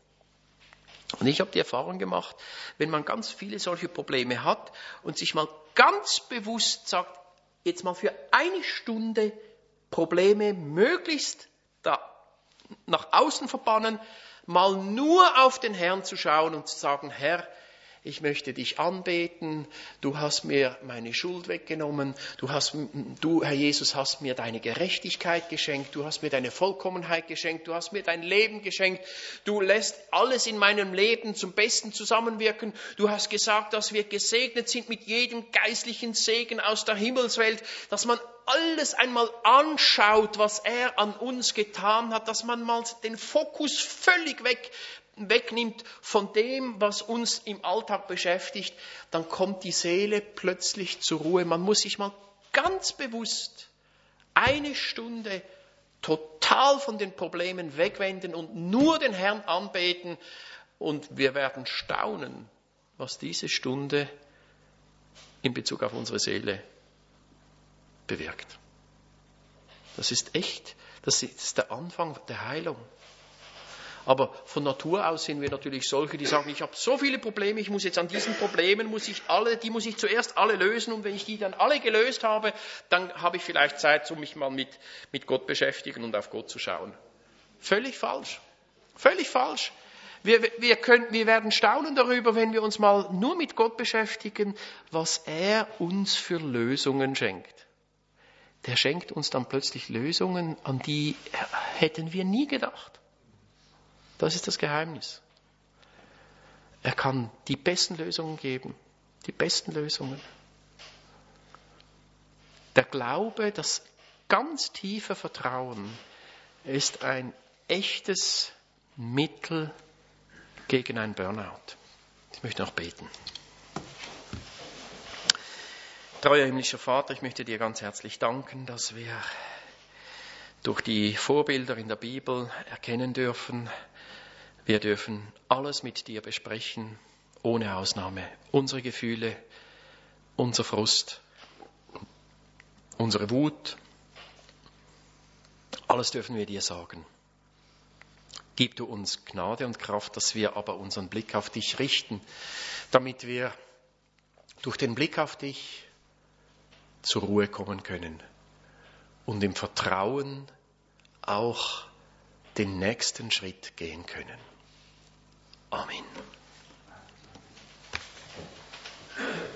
Und ich habe die Erfahrung gemacht, wenn man ganz viele solche Probleme hat und sich mal ganz bewusst sagt, jetzt mal für eine Stunde Probleme möglichst da nach außen verbannen, mal nur auf den Herrn zu schauen und zu sagen, Herr, ich möchte dich anbeten, du hast mir meine Schuld weggenommen, du, Herr Jesus, hast mir deine Gerechtigkeit geschenkt, du hast mir deine Vollkommenheit geschenkt, du hast mir dein Leben geschenkt, du lässt alles in meinem Leben zum Besten zusammenwirken, du hast gesagt, dass wir gesegnet sind mit jedem geistlichen Segen aus der Himmelswelt, dass man alles einmal anschaut, was er an uns getan hat, dass man mal den Fokus völlig wegnimmt von dem, was uns im Alltag beschäftigt, dann kommt die Seele plötzlich zur Ruhe. Man muss sich mal ganz bewusst eine Stunde total von den Problemen wegwenden und nur den Herrn anbeten und wir werden staunen, was diese Stunde in Bezug auf unsere Seele bewirkt. Das ist echt, das ist der Anfang der Heilung. Aber von Natur aus sind wir natürlich solche, die sagen, ich habe so viele Probleme, ich muss jetzt an diesen Problemen, die muss ich zuerst alle lösen und wenn ich die dann alle gelöst habe, dann habe ich vielleicht Zeit, um mich mal mit Gott beschäftigen und auf Gott zu schauen. Völlig falsch. Völlig falsch. Wir werden staunen darüber, wenn wir uns mal nur mit Gott beschäftigen, was er uns für Lösungen schenkt. Der schenkt uns dann plötzlich Lösungen, an die hätten wir nie gedacht. Das ist das Geheimnis. Er kann die besten Lösungen geben. Die besten Lösungen. Der Glaube, das ganz tiefe Vertrauen ist ein echtes Mittel gegen ein Burnout. Ich möchte noch beten. Treuer himmlischer Vater, ich möchte dir ganz herzlich danken, dass wir durch die Vorbilder in der Bibel erkennen dürfen, wir dürfen alles mit dir besprechen, ohne Ausnahme. Unsere Gefühle, unser Frust, unsere Wut, alles dürfen wir dir sagen. Gib du uns Gnade und Kraft, dass wir aber unseren Blick auf dich richten, damit wir durch den Blick auf dich zur Ruhe kommen können und im Vertrauen auch den nächsten Schritt gehen können. Amen.